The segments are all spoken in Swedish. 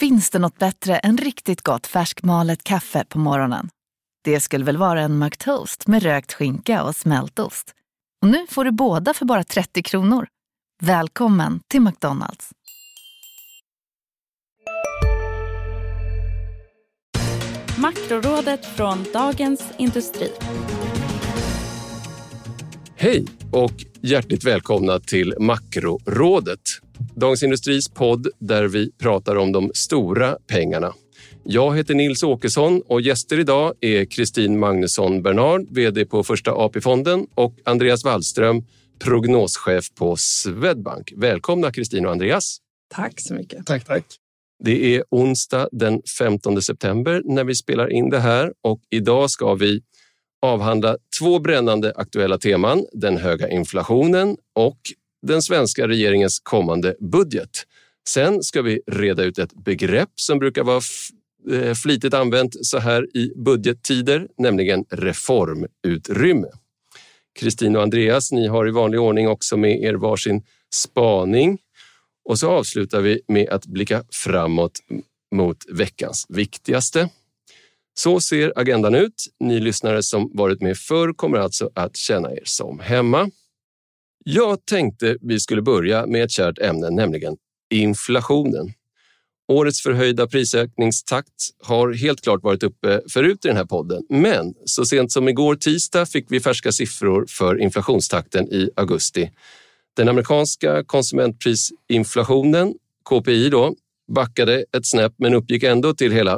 Finns det något bättre än riktigt gott färskmalet kaffe på morgonen? Det skulle väl vara en McToast med rökt skinka och smältost. Och nu får du båda för bara 30 kronor. Välkommen till McDonald's. Makrorådet från Dagens Industri. Hej och hjärtligt välkomna till Makrorådet. Dagens Industris podd där vi pratar om de stora pengarna. Jag heter Nils Åkesson och gäster idag är Kristin Magnusson Bernard, vd på Första AP-fonden, och Andreas Wallström, prognoschef på Swedbank. Välkomna Kristin och Andreas. Tack så mycket. Tack. Det är onsdag den 15 september när vi spelar in det här och idag ska vi avhandla två brännande aktuella teman, den höga inflationen och den svenska regeringens kommande budget. Sen ska vi reda ut ett begrepp som brukar vara flitigt använt så här i budgettider, nämligen reformutrymme. Kristin och Andreas, ni har i vanlig ordning också med er varsin spaning. Och så avslutar vi med att blicka framåt mot veckans viktigaste. Så ser agendan ut. Ni lyssnare som varit med förr kommer alltså att känna er som hemma. Jag tänkte vi skulle börja med ett kärt ämne, nämligen inflationen. Årets förhöjda prisökningstakt har helt klart varit uppe förut i den här podden. Men så sent som igår tisdag fick vi färska siffror för inflationstakten i augusti. Den amerikanska konsumentprisinflationen, KPI då, backade ett snäpp men uppgick ändå till hela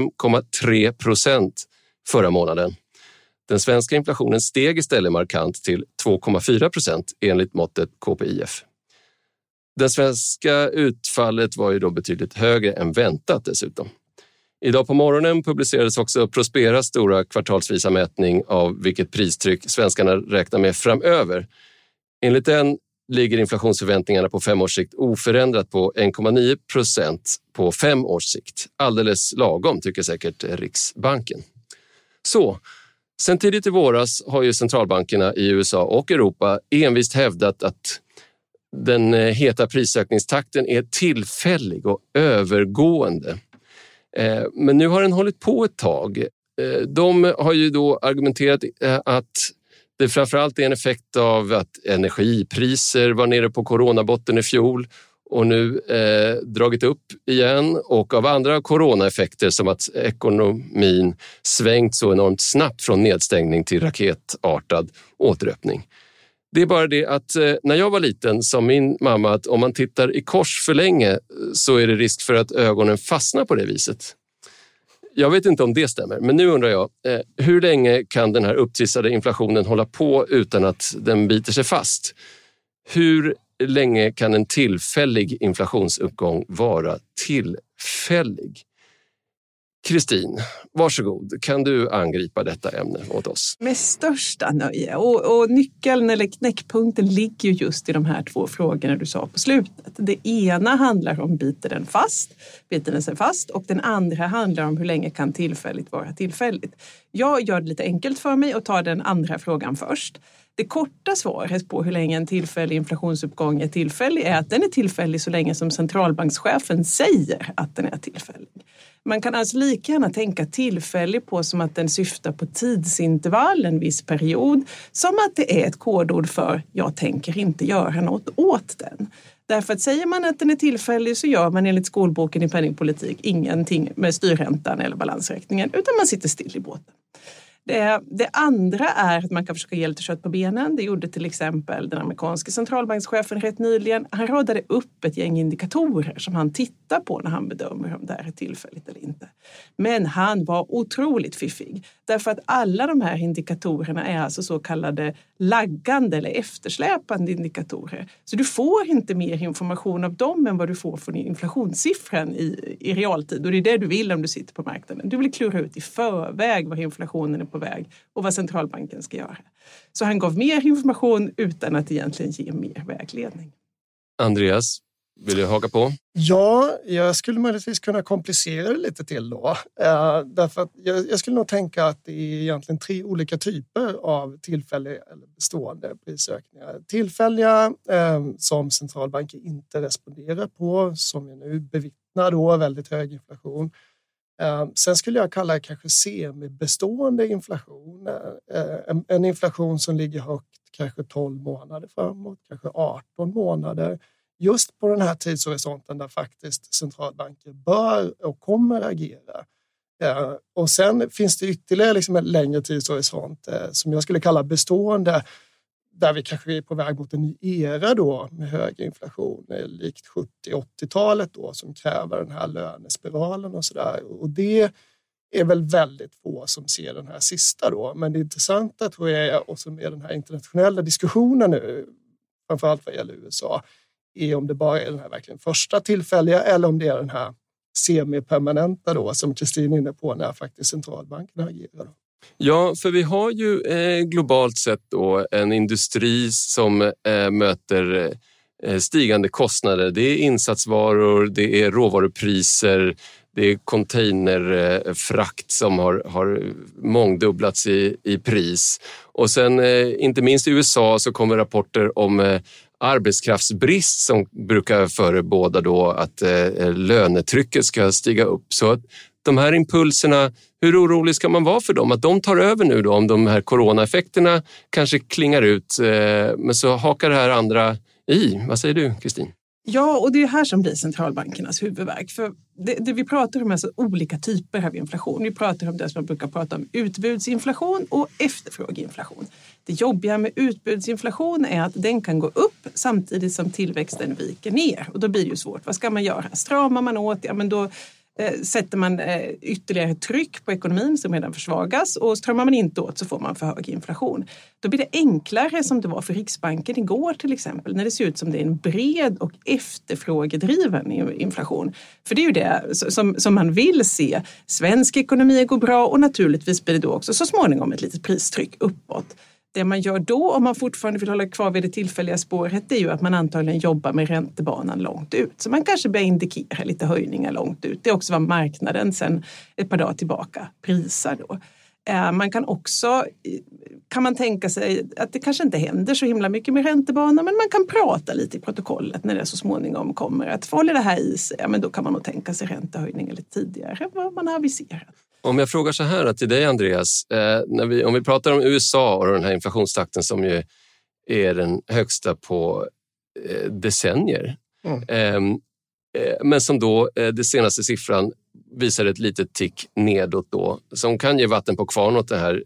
5,3% förra månaden. Den svenska inflationen steg istället markant till 2,4% enligt måttet KPIF. Det svenska utfallet var ju då betydligt högre än väntat dessutom. Idag på morgonen publicerades också Prosperas stora kvartalsvisa mätning av vilket pristryck svenskarna räknar med framöver. Enligt den ligger inflationsförväntningarna på 5 års sikt oförändrat på 1,9% på 5 års sikt. Alldeles lagom tycker säkert Riksbanken. Så, sen tidigt i våras har ju centralbankerna i USA och Europa envist hävdat att den heta prisökningstakten är tillfällig och övergående. Men nu har den hållit på ett tag. De har ju då argumenterat att det framförallt är en effekt av att energipriser var nere på coronabotten i fjol och nu dragit upp igen, och av andra coronaeffekter som att ekonomin svängt så enormt snabbt från nedstängning till raketartad återöppning. Det är bara det att när jag var liten sa min mamma att om man tittar i kors för länge så är det risk för att ögonen fastnar på det viset. Jag vet inte om det stämmer, men nu undrar jag, hur länge kan den här upptrissade inflationen hålla på utan att den biter sig fast? Hur länge kan en tillfällig inflationsuppgång vara tillfällig? Kristin, varsågod. Kan du angripa detta ämne åt oss? Med största nöje. Och nyckeln eller knäckpunkten ligger ju just i de här två frågorna du sa på slutet. Det ena handlar om biter den sig fast, och den andra handlar om hur länge kan tillfälligt vara tillfälligt. Jag gör det lite enkelt för mig och tar den andra frågan först. Det korta svaret på hur länge en tillfällig inflationsuppgång är tillfällig är att den är tillfällig så länge som centralbankschefen säger att den är tillfällig. Man kan alltså lika gärna tänka tillfällig på som att den syftar på tidsintervall, en viss period, som att det är ett kodord för jag tänker inte göra något åt den. Därför att säger man att den är tillfällig så gör man enligt skolboken i penningpolitik ingenting med styrräntan eller balansräkningen, utan man sitter still i båten. Det andra är att man kan försöka ge lite kött på benen. Det gjorde till exempel den amerikanska centralbankschefen rätt nyligen. Han radade upp ett gäng indikatorer som han tittar på när han bedömer om det är tillfälligt eller inte. Men han var otroligt fiffig. Därför att alla de här indikatorerna är alltså så kallade laggande eller eftersläpande indikatorer. Så du får inte mer information av dem än vad du får från inflationssiffran i realtid. Och det är det du vill om du sitter på marknaden. Du vill klura ut i förväg vad inflationen är på väg och vad centralbanken ska göra. Så han gav mer information utan att egentligen ge mer vägledning. Andreas, Vill du haka på? Ja, jag skulle möjligtvis kunna komplicera det lite till då. Därför att jag skulle nog tänka att det är egentligen 3 olika typer av tillfälliga eller bestående prisökningar. Tillfälliga som centralbanker inte responderar på, som vi nu bevittnar då, väldigt hög inflation. Sen skulle jag kalla det kanske semibestående inflation. En inflation som ligger högt kanske 12 månader framåt, kanske 18 månader. Just på den här tidshorisonten där faktiskt centralbanker bör och kommer agera. Och sen finns det ytterligare liksom en längre tidshorisont som jag skulle kalla bestående, där vi kanske är på väg mot en ny era då med hög inflation, likt 70-80-talet då, som kräver den här lönespiralen och sådär. Och det är väl väldigt få som ser den här sista då. Men det intressanta tror jag är också med den här internationella diskussionen nu, framförallt vad gäller USA, är om det bara är den här verkligen första tillfälliga eller om det är den här semipermanenta då, som Kristin är inne på, när faktiskt centralbanken agerar. Ja, för vi har ju globalt sett då en industri som möter stigande kostnader. Det är insatsvaror, det är råvarupriser, det är containerfrakt som har mångdubblats i pris. Och sen inte minst i USA så kommer rapporter om arbetskraftsbrist som brukar förebåda då att lönetrycket ska stiga upp. Så att de här impulserna, hur orolig ska man vara för dem? Att de tar över nu då, om de här coronaeffekterna kanske klingar ut, men så hakar det här andra i. Vad säger du, Kristin? Ja, och det är här som blir centralbankernas huvudvärk. För det vi pratar om är alltså olika typer av inflation. Vi pratar om det som man brukar prata om, utbudsinflation och efterfrågeinflation. Det jobbiga med utbudsinflation är att den kan gå upp samtidigt som tillväxten viker ner. Och då blir det ju svårt. Vad ska man göra? Stramar man åt? Ja, men då sätter man ytterligare tryck på ekonomin som redan försvagas, och stramar man inte åt så får man för hög inflation. Då blir det enklare, som det var för Riksbanken igår till exempel, när det ser ut som det är en bred och efterfrågedriven inflation. För det är ju det som man vill se. Svensk ekonomi går bra, och naturligtvis blir det då också så småningom ett litet pristryck uppåt. Det man gör då, om man fortfarande vill hålla kvar vid det tillfälliga spåret, det är ju att man antagligen jobbar med räntebanan långt ut. Så man kanske börjar indikera lite höjningar långt ut. Det är också vad marknaden sedan ett par dagar tillbaka prisar då. Man kan man tänka sig att det kanske inte händer så himla mycket med räntebanan, men man kan prata lite i protokollet när det så småningom kommer att hålla det här i sig. Ja, men då kan man nog tänka sig räntehöjningar lite tidigare än vad man har aviserat. Om jag frågar så här till dig, Andreas, om vi pratar om USA och den här inflationstakten som ju är den högsta på decennier. Men som då det senaste siffran visar ett litet tick nedåt då, som kan ge vatten på kvarn åt det här,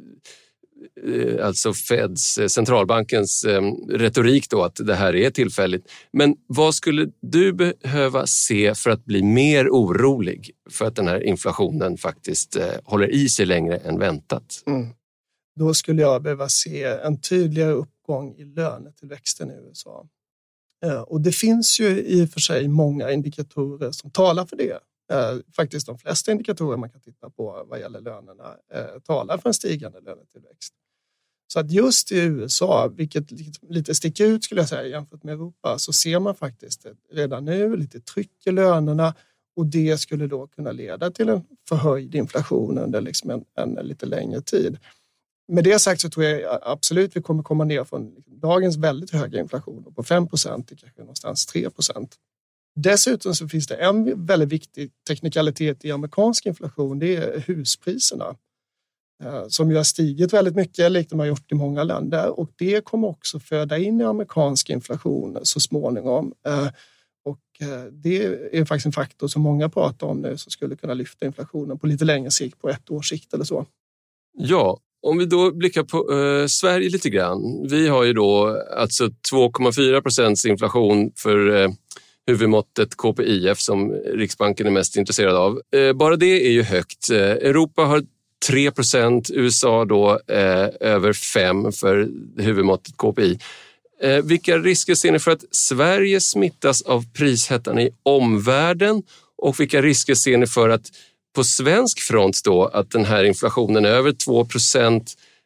alltså Feds, centralbankens retorik då, att det här är tillfälligt. Men vad skulle du behöva se för att bli mer orolig för att den här inflationen faktiskt håller i sig längre än väntat? Då skulle jag behöva se en tydligare uppgång i lönetillväxten i USA. Och det finns ju i och för sig många indikatorer som talar för det. Faktiskt de flesta indikatorer man kan titta på vad gäller lönerna talar för en stigande lönetillväxt. Så att just i USA, vilket lite sticker ut skulle jag säga jämfört med Europa, så ser man faktiskt redan nu lite tryck i lönerna, och det skulle då kunna leda till en förhöjd inflation under liksom en lite längre tid. Med det sagt så tror jag absolut vi kommer komma ner från dagens väldigt höga inflation på 5% till kanske någonstans 3%. Dessutom så finns det en väldigt viktig teknikalitet i amerikansk inflation, det är huspriserna. Som ju har stigit väldigt mycket, likt de har gjort i många länder. Och det kommer också föda in i amerikansk inflation så småningom. Och det är faktiskt en faktor som många pratar om nu, som skulle kunna lyfta inflationen på lite längre sikt, på 1 års sikt eller så. Ja, om vi då blickar på Sverige lite grann. Vi har ju då alltså 2,4% inflation för huvudmåttet KPIF som Riksbanken är mest intresserad av. Bara det är ju högt. Europa har 3%, USA då över 5% för huvudmåttet KPI. Vilka risker ser ni för att Sverige smittas av prishettan i omvärlden, och vilka risker ser ni för att på svensk front då att den här inflationen över 2%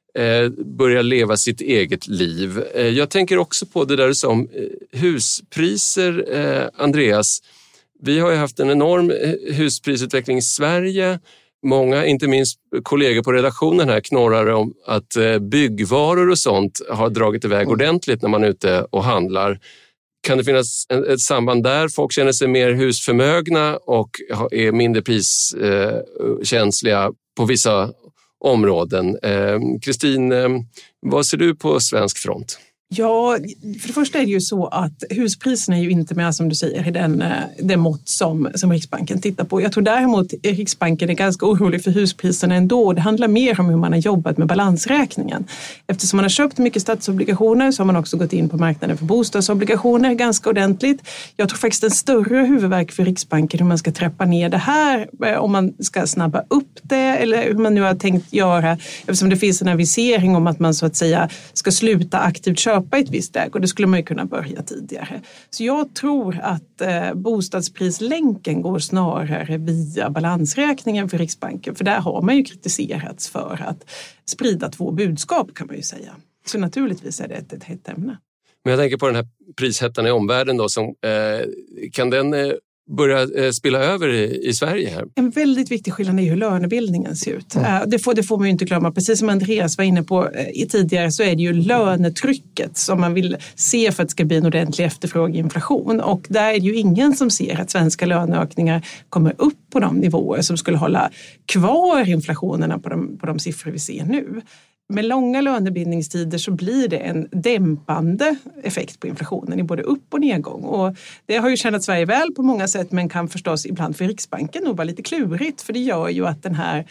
börjar leva sitt eget liv. Jag tänker också på det där du sa om huspriser, Andreas. Vi har ju haft en enorm husprisutveckling i Sverige. Många, inte minst kollegor på redaktionen här, knorrar om att byggvaror och sånt har dragit iväg ordentligt när man är ute och handlar. Kan det finnas ett samband där? Folk känner sig mer husförmögna och är mindre priskänsliga på vissa områden. Kristin, vad ser du på svensk front? Ja, för det första är det ju så att huspriserna är ju inte med, som du säger, i den mått som Riksbanken tittar på. Jag tror däremot att Riksbanken är ganska orolig för huspriserna ändå. Det handlar mer om hur man har jobbat med balansräkningen. Eftersom man har köpt mycket statsobligationer så har man också gått in på marknaden för bostadsobligationer ganska ordentligt. Jag tror faktiskt en större huvudvärk för Riksbanken hur man ska trappa ner det här, om man ska snabba upp det eller hur man nu har tänkt göra, eftersom det finns en avisering om att man så att säga ska sluta aktivt köpa i ett visst läge, och det skulle man ju kunna börja tidigare. Så jag tror att bostadsprislängden går snarare via balansräkningen för Riksbanken, för där har man ju kritiserats för att sprida två budskap, kan man ju säga. Så naturligtvis är det ett hett ämne. Men jag tänker på den här prishettan i omvärlden då, som, kan den börja spilla över i Sverige här? En väldigt viktig skillnad är hur lönebildningen ser ut. Det får man ju inte glömma. Precis som Andreas var inne på tidigare så är det ju lönetrycket som man vill se för att det ska bli en ordentlig efterfrågeinflation. Och där är det ju ingen som ser att svenska löneökningar kommer upp på de nivåer som skulle hålla kvar inflationerna på de siffror vi ser nu. Med långa lönebildningstider så blir det en dämpande effekt på inflationen i både upp- och nedgång. Och det har ju tjänat Sverige väl på många sätt, men kan förstås ibland för Riksbanken nog vara lite klurigt. För det gör ju att den här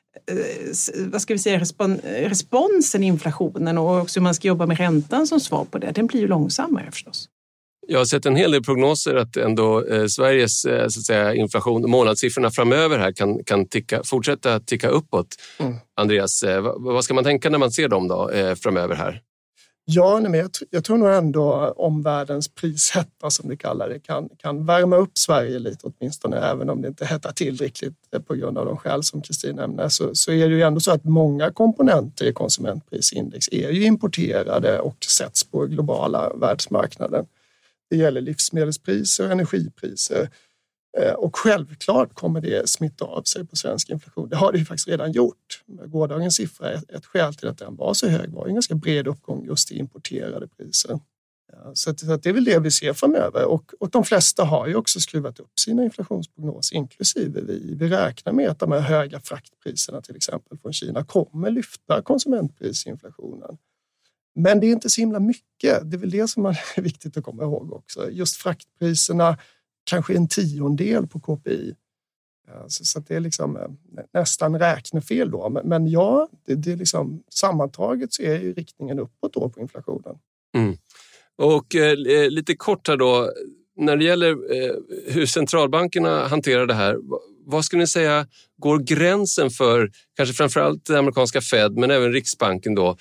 responsen i inflationen och också hur man ska jobba med räntan som svar på det, den blir ju långsammare förstås. Jag har sett en hel del prognoser att ändå Sveriges så att säga, inflation, månadssiffrorna framöver här kan fortsätta ticka uppåt. Andreas, vad ska man tänka när man ser dem då framöver här? Ja, men jag tror nog ändå omvärldens prishetta, som vi kallar det, kan värma upp Sverige lite åtminstone, även om det inte hettar till riktigt på grund av de skäl som Kristin nämnde. Så är det ju ändå så att många komponenter i konsumentprisindex är ju importerade och sätts på globala världsmarknaden. Det gäller livsmedelspriser och energipriser. Och självklart kommer det smitta av sig på svensk inflation. Det har det ju faktiskt redan gjort. Gårdagens siffra, ett skäl till att den var så hög, var en ganska bred uppgång just i importerade priser. Så det är väl det vi ser framöver. Och de flesta har ju också skruvat upp sina inflationsprognoser, inklusive vi. Vi räknar med att de här höga fraktpriserna till exempel från Kina kommer lyfta konsumentprisinflationen. Men det är inte så himla mycket. Det är väl det som är viktigt att komma ihåg också. Just fraktpriserna, kanske en 10% på KPI. Så det är liksom nästan räknefel då. Men ja, det är liksom, sammantaget så är ju riktningen uppåt då på inflationen. Mm. Och lite kort här då, när det gäller hur centralbankerna hanterar det här, vad skulle ni säga går gränsen för kanske framförallt den amerikanska Fed men även Riksbanken då,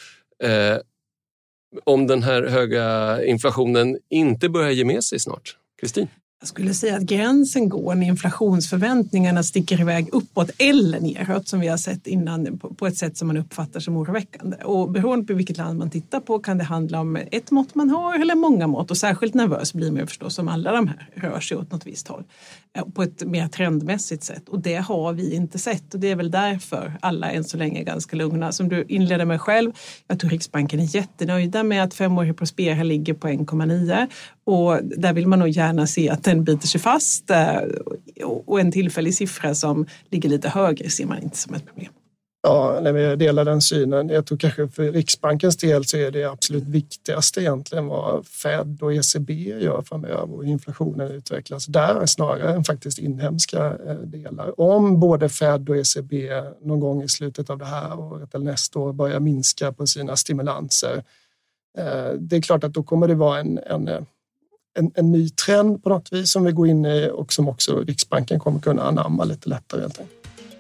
om den här höga inflationen inte börjar ge med sig snart? Kristin? Jag skulle säga att gränsen går när inflationsförväntningarna sticker iväg uppåt eller neråt, som vi har sett innan, på ett sätt som man uppfattar som oroväckande. Och beroende på vilket land man tittar på kan det handla om ett mått man har eller många mått. Och särskilt nervös blir man förstås om alla de här rör sig åt något visst håll på ett mer trendmässigt sätt. Och det har vi inte sett. Och det är väl därför alla än så länge är ganska lugna. Som du inledde med själv, jag tror Riksbanken är jättenöjda med att 5-årig Prospera ligger på 1,9. Och där vill man nog gärna se att den biter sig fast. Och en tillfällig siffra som ligger lite högre ser man inte som ett problem. Ja, jag delar den synen. Jag tror kanske för Riksbankens del så är det absolut viktigaste egentligen vad Fed och ECB gör framöver och inflationen utvecklas där snarare än faktiskt inhemska delar. Om både Fed och ECB någon gång i slutet av det här året eller nästa år börjar minska på sina stimulanser, det är klart att då kommer det vara en ny trend på något vis som vi går in i och som också Riksbanken kommer kunna anamma lite lättare helt enkelt.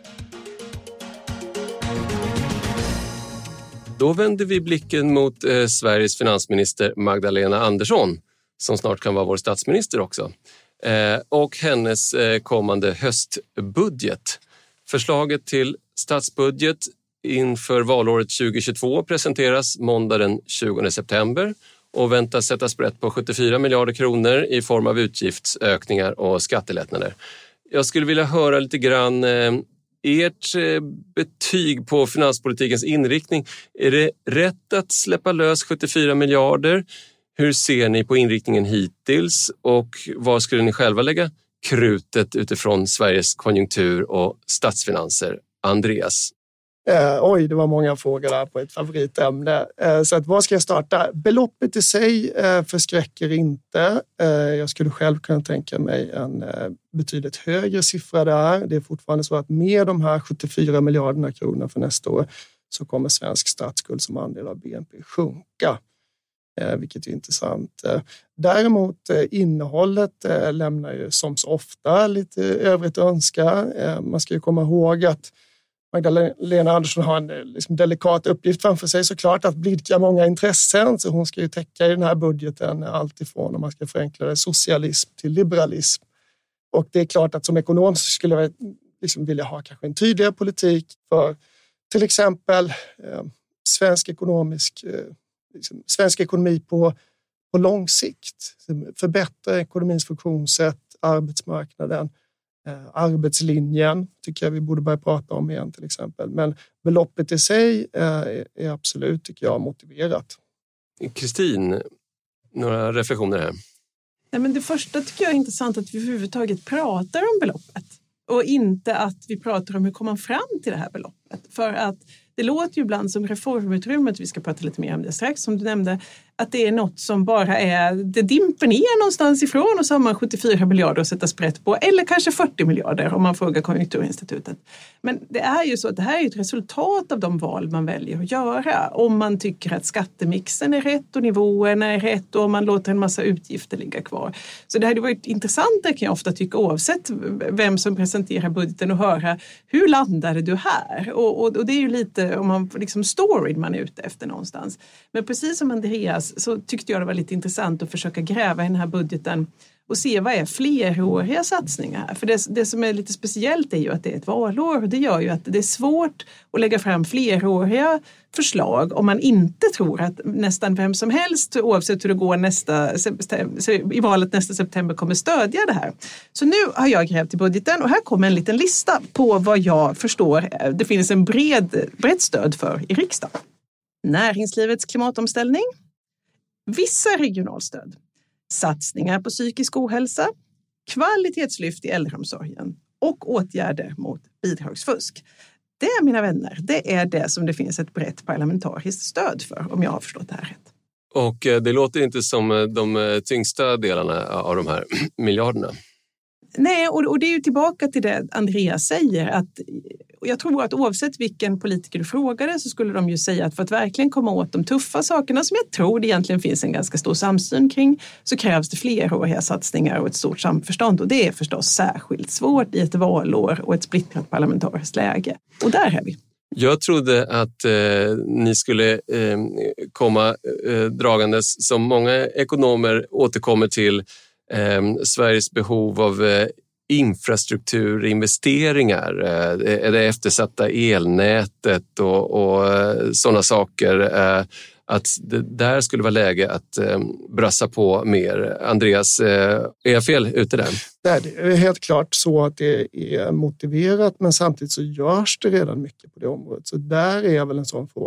Då vänder vi blicken mot Sveriges finansminister Magdalena Andersson, som snart kan vara vår statsminister också, och hennes kommande höstbudget. Förslaget till statsbudget inför valåret 2022 presenteras måndag den 20 september och väntas sätta sprätt på 74 miljarder kronor i form av utgiftsökningar och skattelättnader. Jag skulle vilja höra lite grann ert betyg på finanspolitikens inriktning. Är det rätt att släppa lös 74 miljarder? Hur ser ni på inriktningen hittills och vad skulle ni själva lägga krutet utifrån Sveriges konjunktur och statsfinanser? Andreas? Det var många frågor där på ett favoritämne. Så att, var ska jag starta? Beloppet i sig förskräcker inte. Jag skulle själv kunna tänka mig en betydligt högre siffra där. Det är fortfarande så att med de här 74 miljarderna kronor för nästa år så kommer svensk statsskuld som andel av BNP sjunka. Vilket är intressant. Däremot innehållet lämnar ju som så ofta lite övrigt att önska. Man ska ju komma ihåg att Magdalena Andersson har en delikat uppgift framför sig såklart att blidka många intressen. Så hon ska ju täcka i den här budgeten allt ifrån, om man ska förenkla det, socialism till liberalism. Och det är klart att som ekonom så skulle jag vilja ha kanske en tydligare politik för till exempel svensk ekonomi på lång sikt. Förbättra ekonomins funktionssätt, arbetsmarknaden, arbetslinjen tycker jag vi borde börja prata om igen till exempel. Men beloppet i sig är absolut, tycker jag, motiverat. Kristin, några reflektioner här? Nej, men det första tycker jag är intressant att vi överhuvudtaget pratar om beloppet och inte att vi pratar om hur kommer man fram till det här beloppet. För att det låter ju ibland som reformutrymmet, vi ska prata lite mer om det strax, som du nämnde, att det är något som bara är, det dimper ner någonstans ifrån och så har man 74 miljarder att sätta sprätt på, eller kanske 40 miljarder om man frågar Konjunkturinstitutet. Men det är ju så att det här är ett resultat av de val man väljer att göra. Om man tycker att skattemixen är rätt och nivåerna är rätt och om man låter en massa utgifter ligga kvar. Så det hade varit intressant, kan jag ofta tycka, oavsett vem som presenterar budgeten, och höra hur landade du här? Och det är ju lite om man storyn man är ute efter någonstans. Men precis som Andreas så tyckte jag det var lite intressant att försöka gräva i den här budgeten och se vad är fleråriga satsningar. För det som är lite speciellt är ju att det är ett valår, och det gör ju att det är svårt att lägga fram fleråriga förslag om man inte tror att nästan vem som helst, oavsett hur det går i valet nästa september, kommer stödja det här. Så nu har jag grävt i budgeten och här kommer en liten lista på vad jag förstår det finns en brett stöd för i riksdagen. Näringslivets klimatomställning, vissa regionalstöd, satsningar på psykisk ohälsa, kvalitetslyft i äldreomsorgen och åtgärder mot bidragsfusk. Det, mina vänner, det är det som det finns ett brett parlamentariskt stöd för, om jag har förstått det här rätt. Och det låter inte som de tyngsta delarna av de här miljarderna. Nej, och det är ju tillbaka till det Andreas säger, att jag tror att oavsett vilken politiker du frågade så skulle de ju säga att för att verkligen komma åt de tuffa sakerna som jag tror det egentligen finns en ganska stor samsyn kring, så krävs det fleråriga satsningar och ett stort samförstånd, och det är förstås särskilt svårt i ett valår och ett splittrat parlamentariskt läge. Och där är vi. Jag trodde att ni skulle komma dragandes, som många ekonomer återkommer till, Sveriges behov av infrastrukturinvesteringar, det eftersatta elnätet och sådana saker, att det där skulle vara läge att brassa på mer. Andreas, är jag fel ute där? Det är helt klart så att det är motiverat, men samtidigt så görs det redan mycket på det området. Så där är väl en sån fråga.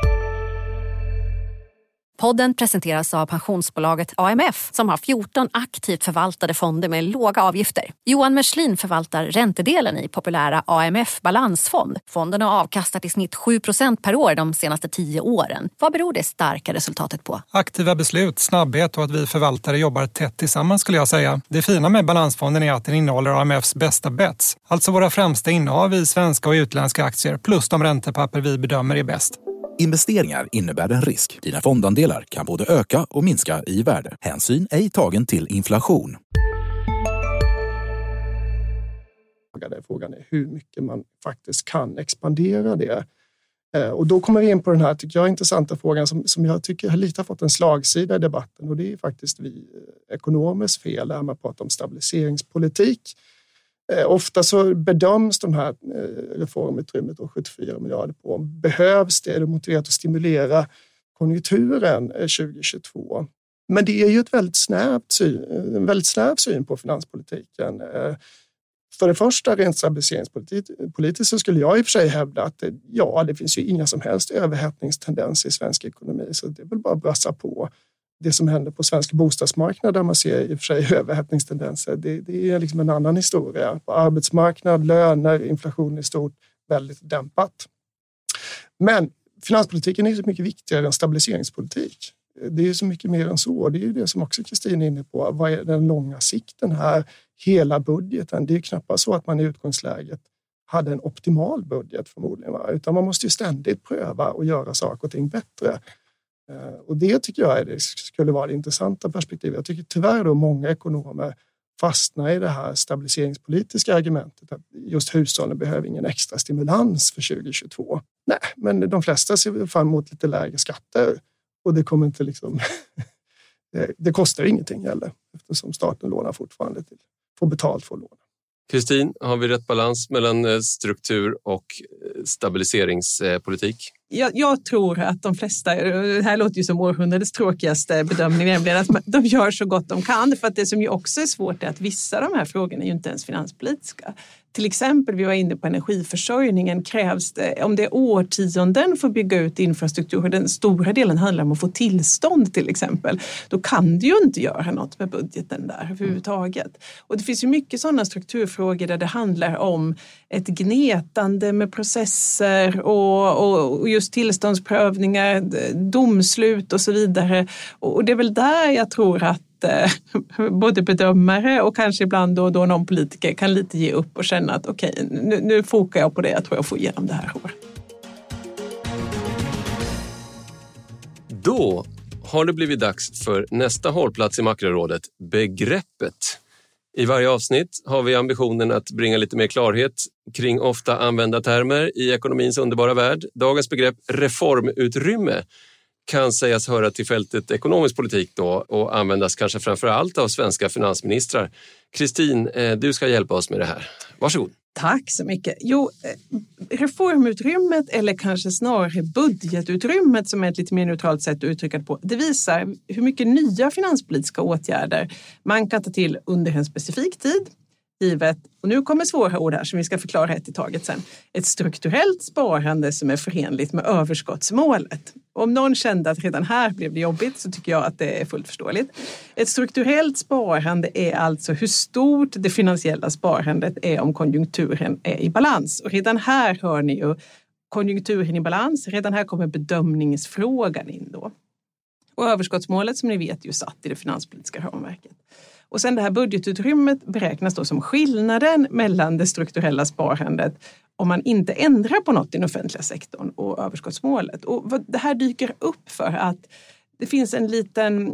Podden presenteras av pensionsbolaget AMF som har 14 aktivt förvaltade fonder med låga avgifter. Johan Merslin förvaltar räntedelen i populära AMF Balansfond. Fonden har avkastat i snitt 7% per år de senaste 10 åren. Vad beror det starka resultatet på? Aktiva beslut, snabbhet och att vi förvaltare jobbar tätt tillsammans, skulle jag säga. Det fina med Balansfonden är att den innehåller AMFs bästa bets. Alltså våra främsta innehav i svenska och utländska aktier plus de räntepapper vi bedömer är bäst. Investeringar innebär en risk. Dina fondandelar kan både öka och minska i värde. Hänsyn ej tagen till inflation. Frågan är hur mycket man faktiskt kan expandera det. Och då kommer vi in på den här, tycker jag, intressanta frågan som jag tycker har lite fått en slagsida i debatten. Och det är faktiskt vi ekonomers fel när man pratar om stabiliseringspolitik. Ofta så bedöms de här reformutrymmet och 74 miljarder på. Behövs det? Är det motiverat att stimulera konjunkturen 2022? Men det är ju en väldigt snäv syn på finanspolitiken. För det första, rent stabiliseringspolitiskt, så skulle jag i och för sig hävda att det finns ju inga som helst överhettningstendenser i svensk ekonomi. Så det är väl bara att brassa på. Det som händer på svensk bostadsmarknad där man ser i och för sig överhettningstendenser, det är liksom en annan historia. På arbetsmarknad, löner, inflation i stort, väldigt dämpat. Men finanspolitiken är så mycket viktigare än stabiliseringspolitik. Det är så mycket mer än så. Det är ju det som också Kristin är inne på. Vad är den långa sikten här? Hela budgeten. Det är ju knappast så att man i utgångsläget hade en optimal budget förmodligen. Utan man måste ju ständigt pröva och göra saker och ting bättre. Och det tycker jag skulle vara det intressanta perspektivet. Jag tycker tyvärr då många ekonomer fastnar i det här stabiliseringspolitiska argumentet att just hushållen behöver ingen extra stimulans för 2022. Nej, men de flesta ser fram emot lite lägre skatter. Och det kommer inte liksom... det kostar ingenting heller eftersom staten lånar fortfarande till får betalt för att låna. Kristin, har vi rätt balans mellan struktur och stabiliseringspolitik? Jag tror att de flesta, det här låter ju som århundradets tråkigaste bedömning, nämligen att de gör så gott de kan. För att det som ju också är svårt är att vissa av de här frågorna är ju inte ens finanspolitiska. Till exempel, vi var inne på energiförsörjningen, krävs det, om det är årtionden för att bygga ut infrastruktur, den stora delen handlar om att få tillstånd till exempel, då kan du ju inte göra något med budgeten där överhuvudtaget. Och det finns ju mycket sådana strukturfrågor där det handlar om ett gnetande med processer och just tillståndsprövningar, domslut och så vidare. Och det är väl där jag tror att både bedömare och kanske ibland då någon politiker kan lite ge upp och känna att okej, nu fokar jag på det, jag tror jag får igenom det här året. Då har det blivit dags för nästa hållplats i Makrorådet, begreppet. I varje avsnitt har vi ambitionen att bringa lite mer klarhet kring ofta använda termer i ekonomins underbara värld. Dagens begrepp reformutrymme kan sägas höra till fältet ekonomisk politik då och användas kanske framför allt av svenska finansministrar. Kristin, du ska hjälpa oss med det här. Varsågod. Tack så mycket. Reformutrymmet eller kanske snarare budgetutrymmet som är ett lite mer neutralt sätt att uttrycka det på. Det visar hur mycket nya finanspolitiska åtgärder man kan ta till under en specifik tid. Givet, och nu kommer svåra ord här som vi ska förklara ett i taget sen. Ett strukturellt sparande som är förenligt med överskottsmålet. Om någon kände att redan här blev det jobbigt så tycker jag att det är fullt förståeligt. Ett strukturellt sparande är alltså hur stort det finansiella sparandet är om konjunkturen är i balans. Och redan här hör ni ju konjunkturen i balans. Redan här kommer bedömningsfrågan in då. Och överskottsmålet som ni vet ju satt i det finanspolitiska ramverket. Och sen det här budgetutrymmet beräknas då som skillnaden mellan det strukturella sparandet om man inte ändrar på något i den offentliga sektorn och överskottsmålet. Och vad det här dyker upp för att det finns en liten,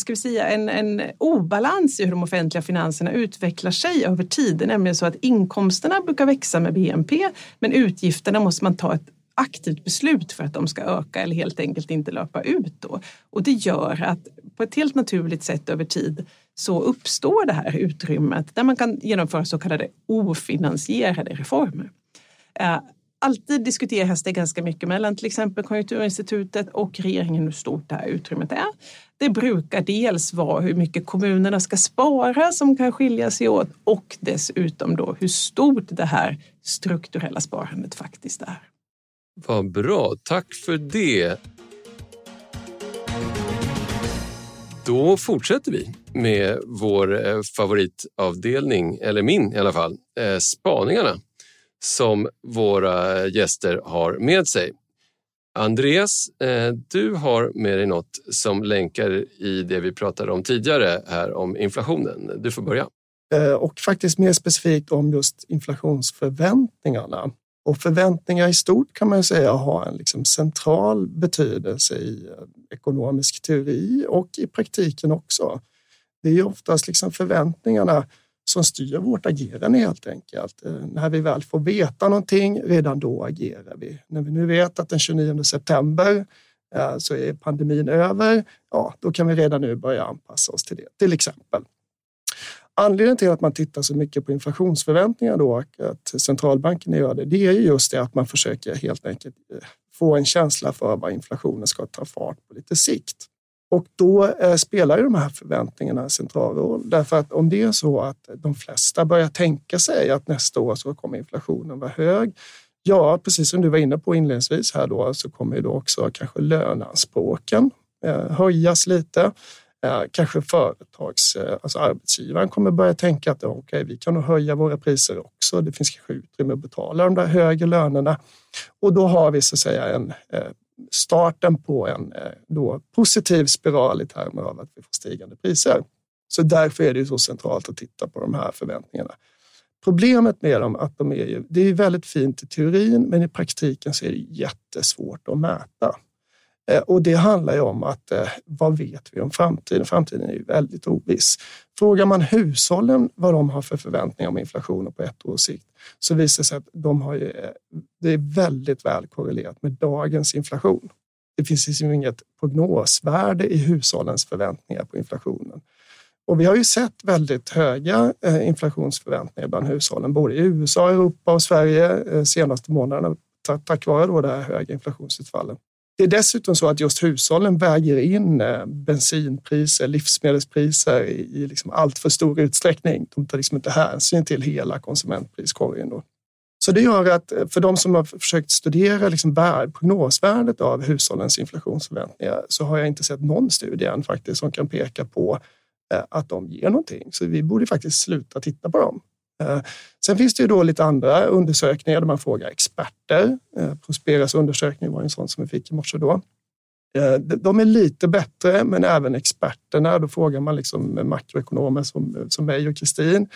en obalans i hur de offentliga finanserna utvecklar sig över tid. Det är nämligen så att inkomsterna brukar växa med BNP, men utgifterna måste man ta ett aktivt beslut för att de ska öka eller helt enkelt inte löpa ut då. Och det gör att på ett helt naturligt sätt över tid så uppstår det här utrymmet där man kan genomföra så kallade ofinansierade reformer. Alltid diskuteras det ganska mycket mellan till exempel Konjunkturinstitutet och regeringen hur stort det här utrymmet är. Det brukar dels vara hur mycket kommunerna ska spara som kan skilja sig åt och dessutom då hur stort det här strukturella sparandet faktiskt är. Vad bra, tack för det. Då fortsätter vi med vår favoritavdelning, eller min i alla fall, spaningarna som våra gäster har med sig. Andreas, du har med dig något som länkar i det vi pratade om tidigare här om inflationen. Du får börja. Och faktiskt mer specifikt om just inflationsförväntningarna. Och förväntningar i stort kan man säga har en liksom central betydelse i ekonomisk teori och i praktiken också. Det är ju oftast liksom förväntningarna som styr vårt agerande helt enkelt. När vi väl får veta någonting, redan då agerar vi. När vi nu vet att den 29 september så är pandemin över, ja, då kan vi redan nu börja anpassa oss till det, till exempel. Anledningen till att man tittar så mycket på inflationsförväntningar då, att centralbanken gör det, det är ju just det att man försöker helt enkelt få en känsla för vad inflationen ska ta fart på lite sikt. Och då spelar ju de här förväntningarna en central roll. Därför att om det är så att de flesta börjar tänka sig att nästa år så kommer inflationen vara hög. Ja, precis som du var inne på inledningsvis här då, så kommer ju då också kanske löneanspråken höjas lite. Kanske alltså arbetsgivaren kommer börja tänka att okej, vi kan nog höja våra priser också. Det finns kanske utrymme att betala de där högre lönerna. Och då har vi så att säga starten på en då positiv spiral i termer av att vi får stigande priser. Så därför är det ju så centralt att titta på de här förväntningarna. Problemet med dem att det är väldigt fint i teorin, men i praktiken så är det jättesvårt att mäta. Och det handlar ju om att vad vet vi om framtiden? Framtiden är ju väldigt oviss. Frågar man hushållen vad de har för förväntningar om inflationen på ett års sikt, så visar det sig att det är väldigt väl korrelerat med dagens inflation. Det finns liksom inget prognosvärde i hushållens förväntningar på inflationen. Och vi har ju sett väldigt höga inflationsförväntningar bland hushållen, både i USA, Europa och Sverige senaste månaderna, tack vare då det här höga inflationsutfallet. Det är dessutom så att just hushållen väger in bensinpriser, livsmedelspriser i liksom allt för stor utsträckning. De tar liksom inte hänsyn till hela konsumentpriskorgen då. Så det gör att för de som har försökt studera liksom prognosvärdet av hushållens inflationsförväntningar, så har jag inte sett någon studie än faktiskt som kan peka på att de ger någonting. Så vi borde faktiskt sluta titta på dem. Sen finns det ju då lite andra undersökningar där man frågar experter. Prosperas undersökning var en sån som vi fick i morse då. De är lite bättre, men även experterna, då frågar man liksom makroekonomer som mig och Kristin.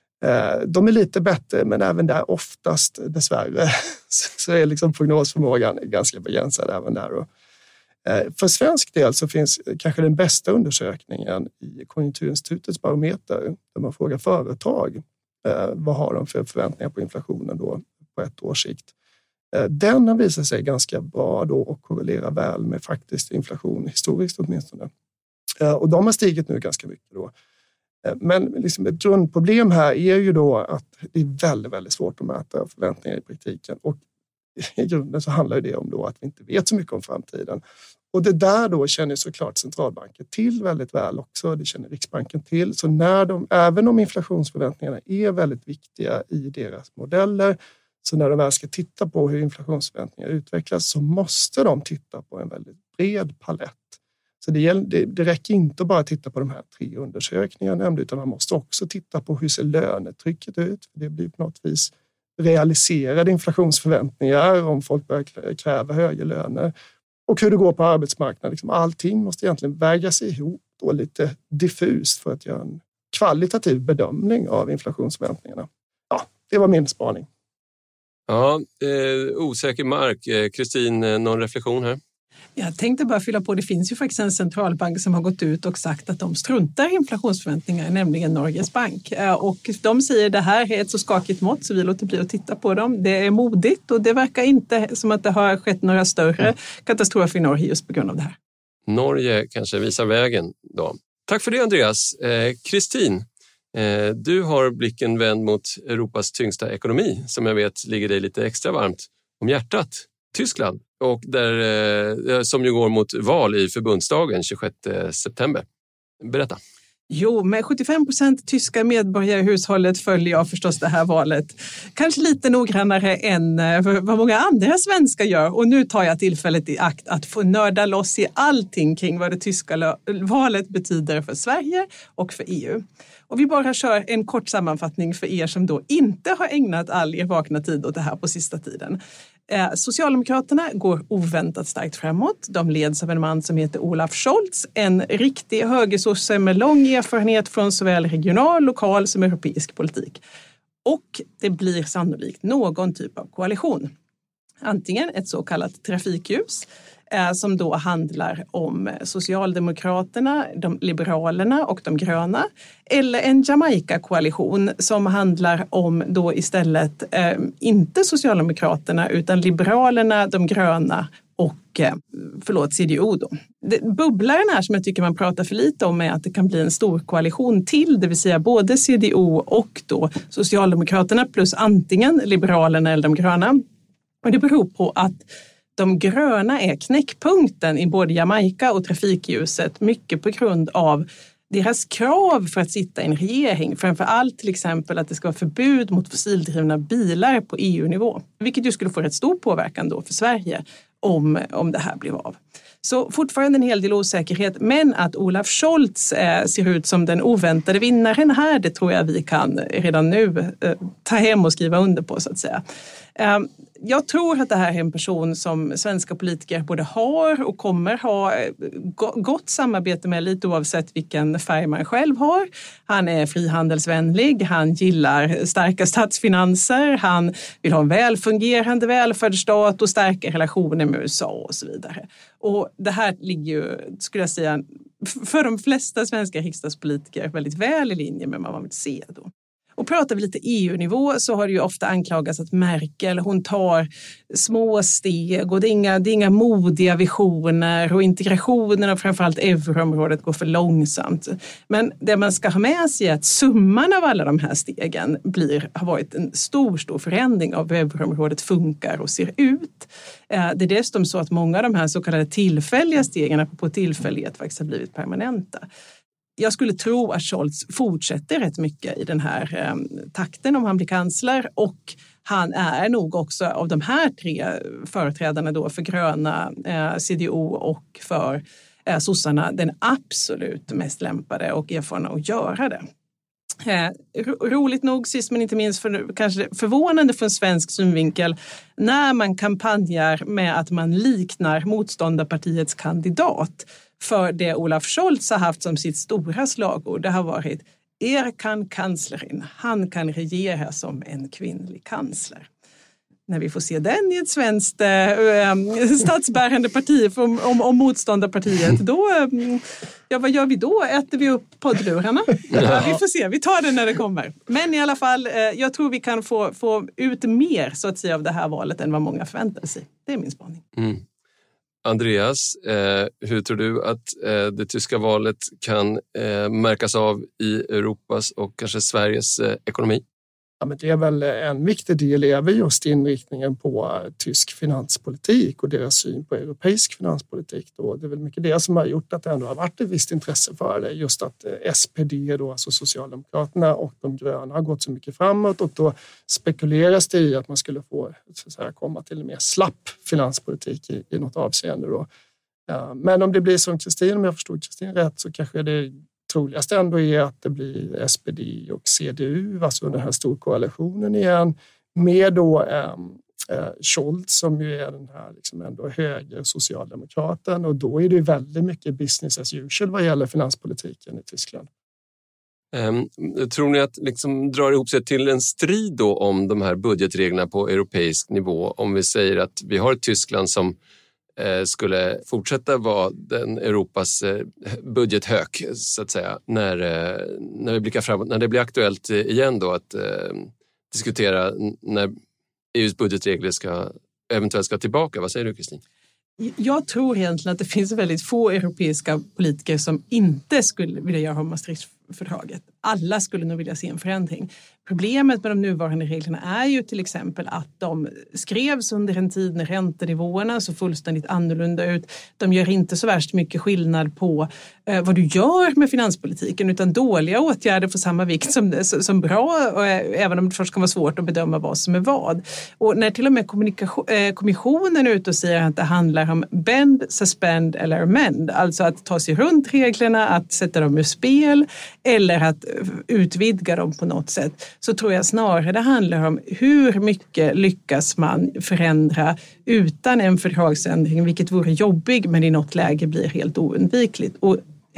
De är lite bättre, men även där oftast dessvärre så är liksom prognosförmågan ganska begränsad även där då. För svensk del så finns kanske den bästa undersökningen i Konjunkturinstitutets barometer, där man frågar företag vad har de för förväntningar på inflationen då på ett års sikt. Den har visat sig ganska bra då och korrelerar väl med faktisk inflation historiskt åtminstone. Och de har stigit nu ganska mycket då. Men liksom ett grundproblem här är ju då att det är väldigt, väldigt svårt att mäta förväntningar i praktiken. Och i grunden så handlar det om då att vi inte vet så mycket om framtiden. Och det där då känner såklart centralbanken till väldigt väl också. Det känner Riksbanken till. Så även om inflationsförväntningarna är väldigt viktiga i deras modeller, så när de väl ska titta på hur inflationsförväntningar utvecklas, så måste de titta på en väldigt bred palett. Så det räcker inte att bara titta på de här 3 undersökningarna jag nämnde, utan man måste också titta på hur ser lönetrycket ut. Det blir på något vis realiserade inflationsförväntningar om folk börjar kräva högre löner. Och hur det går på arbetsmarknaden. Liksom allting måste egentligen vägas ihop och lite diffust för att göra en kvalitativ bedömning av inflationsförväntningarna. Ja, det var min spaning. Ja, osäker mark. Kristin, någon reflektion här? Jag tänkte bara fylla på, det finns ju faktiskt en centralbank som har gått ut och sagt att de struntar i inflationsförväntningar, nämligen Norges Bank. Och de säger att det här är ett så skakigt mått så vi låter bli att titta på dem. Det är modigt och det verkar inte som att det har skett några större katastrofer i Norge just på grund av det här. Norge kanske visar vägen då. Tack för det, Andreas. Kristin, du har blicken vänd mot Europas tyngsta ekonomi som jag vet ligger dig lite extra varmt om hjärtat. Tyskland, och som ju går mot val i förbundsdagen 26 september. Berätta. Jo, med 75% tyska medborgare i hushållet följer jag förstås det här valet. Kanske lite noggrannare än vad många andra svenskar gör. Och nu tar jag tillfället i akt att få nörda loss i allting kring vad det tyska valet betyder för Sverige och för EU. Och vi bara kör en kort sammanfattning för er som då inte har ägnat all er vakna tid åt det här på sista tiden. Socialdemokraterna går oväntat starkt framåt. De leds av en man som heter Olaf Scholz, en riktig högersosse med lång erfarenhet från såväl regional, lokal som europeisk politik. Och det blir sannolikt någon typ av koalition. Antingen ett så kallat trafikljus som då handlar om Socialdemokraterna, de Liberalerna och de gröna. Eller en Jamaica-koalition som handlar om då istället inte Socialdemokraterna utan Liberalerna, de gröna och CDU då. Bubblaren här som jag tycker man pratar för lite om är att det kan bli en stor koalition till, det vill säga både CDU och då Socialdemokraterna plus antingen Liberalerna eller de gröna. Och det beror på att de gröna är knäckpunkten i både Jamaica och trafikljuset, mycket på grund av deras krav för att sitta i en regering. Framför allt till exempel att det ska vara förbud mot fossildrivna bilar på EU-nivå. Vilket ju skulle få rätt stor påverkan då för Sverige om det här blir av. Så fortfarande en hel del osäkerhet, men att Olaf Scholz ser ut som den oväntade vinnaren här, det tror jag vi kan redan nu ta hem och skriva under på så att säga. Jag tror att det här är en person som svenska politiker både har och kommer ha gott samarbete med lite oavsett vilken färg man själv har. Han är frihandelsvänlig, han gillar starka statsfinanser, han vill ha en välfungerande välfärdsstat och starka relationer med USA och så vidare. Och det här ligger ju, skulle jag säga, för de flesta svenska riksdagspolitiker väldigt väl i linje med vad man vill se då. Och pratar vi lite EU-nivå så har det ju ofta anklagats att Merkel, hon tar små steg och det är inga modiga visioner och integrationen och framförallt euroområdet går för långsamt. Men det man ska ha med sig är att summan av alla de här stegen har varit en stor förändring av hur euroområdet funkar och ser ut. Det är dessutom så att många av de här så kallade tillfälliga stegen på tillfällighet faktiskt har blivit permanenta. Jag skulle tro att Scholz fortsätter rätt mycket i den här takten om han blir kansler, och han är nog också av de här tre företrädarna då för gröna, CDU och för sossarna den absolut mest lämpade och erfarna att göra det. Roligt nog, sist men inte minst kanske förvånande från svensk synvinkel, när man kampanjar med att man liknar motståndarpartiets kandidat. För det Olaf Scholz har haft som sitt stora slagord, det har varit kan kanslerin, han kan regera som en kvinnlig kansler. När vi får se den i ett svenskt statsbärande parti om motståndarpartiet, då, vad gör vi då? Äter vi upp poddlurarna? Ja, vi får se, vi tar det när det kommer. Men i alla fall, jag tror vi kan få ut mer så att säga av det här valet än vad många förväntar sig. Det är min spaning. Mm. Andreas, hur tror du att det tyska valet kan märkas av i Europas och kanske Sveriges ekonomi? Ja, men det är väl en viktig del är väl just inriktningen på tysk finanspolitik och deras syn på europeisk finanspolitik. Då. Det är väl mycket det som har gjort att det ändå har varit ett visst intresse för det. Just att SPD, då, alltså Socialdemokraterna och de gröna har gått så mycket framåt, och då spekuleras det i att man skulle få komma till en mer slapp finanspolitik i något avseende. Då. Ja, men om det blir som Kristin, om jag förstod Kristin rätt, så kanske det troligast ändå är att det blir SPD och CDU, alltså den här storkoalitionen igen, med då Scholz som ju är den här liksom ändå höger socialdemokraten, och då är det väldigt mycket business as usual vad gäller finanspolitiken i Tyskland. Tror ni att liksom drar ihop sig till en strid då om de här budgetreglerna på europeisk nivå, om vi säger att vi har ett Tyskland som skulle fortsätta vara den Europas budgethök så att säga, när vi blickar framåt, när det blir aktuellt igen då att diskutera när EUs budgetregler eventuellt ska tillbaka. Vad säger du, Kristin? Jag tror egentligen att det finns väldigt få europeiska politiker som inte skulle vilja göra om Maastrichtfördraget. Alla skulle nog vilja se en förändring. Problemet med de nuvarande reglerna är ju till exempel att de skrevs under en tid när räntenivåerna så fullständigt annorlunda ut. De gör inte så värst mycket skillnad på vad du gör med finanspolitiken, utan dåliga åtgärder får samma vikt som bra, även om det först kan vara svårt att bedöma vad som är vad. Och när till och med kommissionen är ute och säger att det handlar om bend, suspend eller amend, alltså att ta sig runt reglerna, att sätta dem ur spel eller att utvidga dem på något sätt, så tror jag snarare det handlar om hur mycket lyckas man förändra utan en fördragsändring, vilket vore jobbig men i något läge blir helt oundvikligt. Och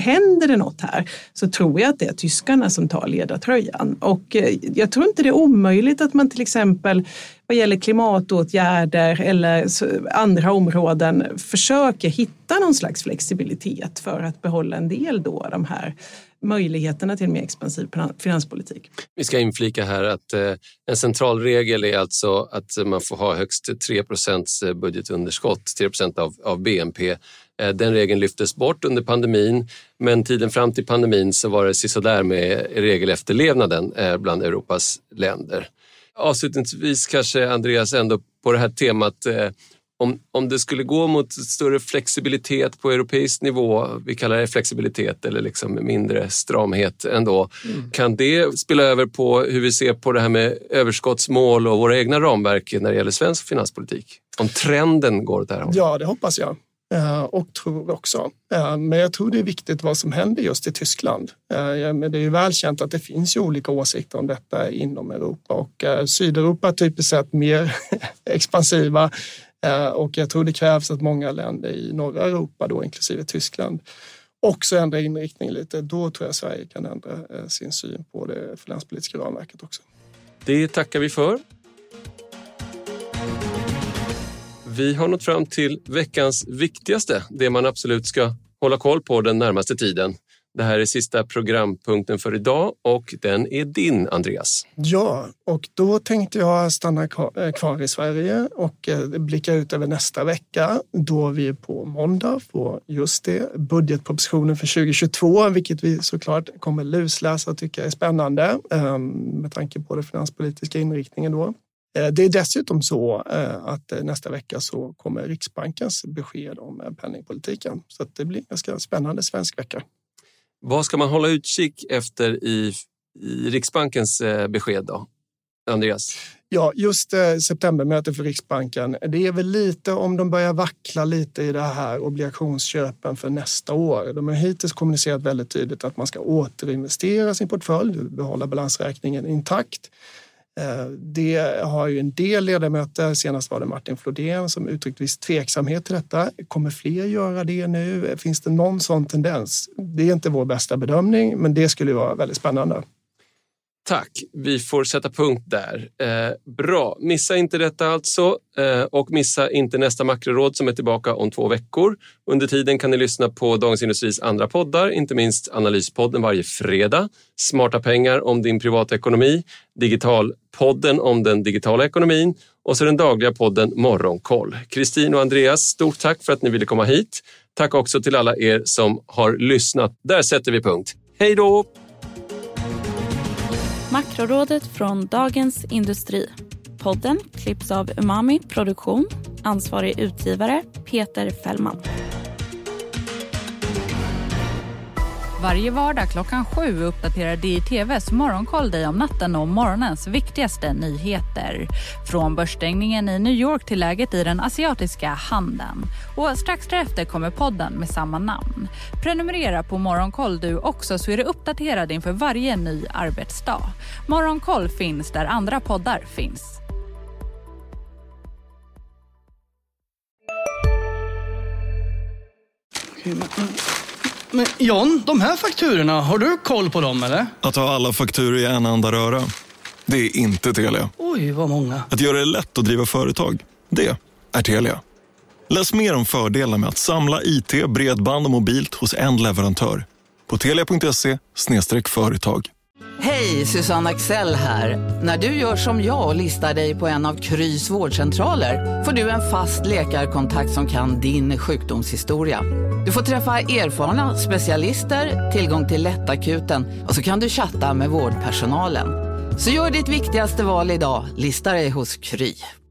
händer det något här så tror jag att det är tyskarna som tar ledartröjan. Och jag tror inte det är omöjligt att man till exempel vad gäller klimatåtgärder eller andra områden försöker hitta någon slags flexibilitet för att behålla en del då de här möjligheterna till en mer expansiv finanspolitik. Vi ska inflika här att en central regel är alltså att man får ha högst 3% budgetunderskott, 3% av BNP. Den regeln lyftes bort under pandemin, men tiden fram till pandemin så var det sådär med regelefterlevnaden bland Europas länder. Avslutningsvis kanske Andreas ändå på det här temat, om det skulle gå mot större flexibilitet på europeisk nivå, vi kallar det flexibilitet eller liksom mindre stramhet ändå, kan det spela över på hur vi ser på det här med överskottsmål och våra egna ramverk när det gäller svensk finanspolitik? Om trenden går åt det här hållet? Ja, det hoppas jag. Och tror också. Men jag tror det är viktigt vad som händer just i Tyskland. Men det är ju välkänt att det finns ju olika åsikter om detta inom Europa och Sydeuropa typiskt sett mer expansiva och jag tror det krävs att många länder i norra Europa då inklusive Tyskland också ändrar inriktning lite. Då tror jag Sverige kan ändra sin syn på det finanspolitiska ramverket också. Det tackar vi för. Vi har nått fram till veckans viktigaste, det man absolut ska hålla koll på den närmaste tiden. Det här är sista programpunkten för idag och den är din, Andreas. Ja, och då tänkte jag stanna kvar i Sverige och blicka ut över nästa vecka då vi på måndag får just det, budgetpropositionen för 2022, vilket vi såklart kommer lusläsa och tycka är spännande med tanke på den finanspolitiska inriktningen då. Det är dessutom så att nästa vecka så kommer Riksbankens besked om penningpolitiken. Så att det blir en ganska spännande svensk vecka. Vad ska man hålla utkik efter i Riksbankens besked då, Andreas? Ja, just septembermötet för Riksbanken. Det är väl lite om de börjar vackla lite i det här obligationsköpen för nästa år. De har hittills kommunicerat väldigt tydligt att man ska återinvestera sin portfölj, behålla balansräkningen intakt. Det har ju en del ledamöter, senast var det Martin Flodén som uttryckt viss tveksamhet till detta. Kommer fler göra det nu? Finns det någon sån tendens? Det är inte vår bästa bedömning, men det skulle vara väldigt spännande. Tack, vi får sätta punkt där. Bra, missa inte detta alltså och missa inte nästa makroråd som är tillbaka om 2 veckor. Under tiden kan ni lyssna på Dagens Industris andra poddar, inte minst Analyspodden varje fredag, Smarta pengar om din privatekonomi, Digitalpodden om den digitala ekonomin och så den dagliga podden Morgonkoll. Kristin och Andreas, stort tack för att ni ville komma hit. Tack också till alla er som har lyssnat. Där sätter vi punkt. Hej då! Makrorådet från Dagens Industri. Podden klipps av Umami Produktion. Ansvarig utgivare Peter Fällman. Varje vardag 7:00 uppdaterar DI-TVs Morgonkoll dig om natten och morgonens viktigaste nyheter. Från börsstängningen i New York till läget i den asiatiska handeln. Och strax därefter kommer podden med samma namn. Prenumerera på Morgonkoll du också så är du uppdaterad inför varje ny arbetsdag. Morgonkoll finns där andra poddar finns. Men John, de här fakturorna, har du koll på dem eller? Att ha alla fakturor i en enda röra, det är inte Telia. Oj, vad många. Att göra det lätt att driva företag, det är Telia. Läs mer om fördelar med att samla IT, bredband och mobilt hos en leverantör. På telia.se/företag. Hej, Susanne Axel här. När du gör som jag och listar dig på en av Krys vårdcentraler får du en fast läkarkontakt som kan din sjukdomshistoria. Du får träffa erfarna specialister, tillgång till lättakuten och så kan du chatta med vårdpersonalen. Så gör ditt viktigaste val idag, lista dig hos Kry.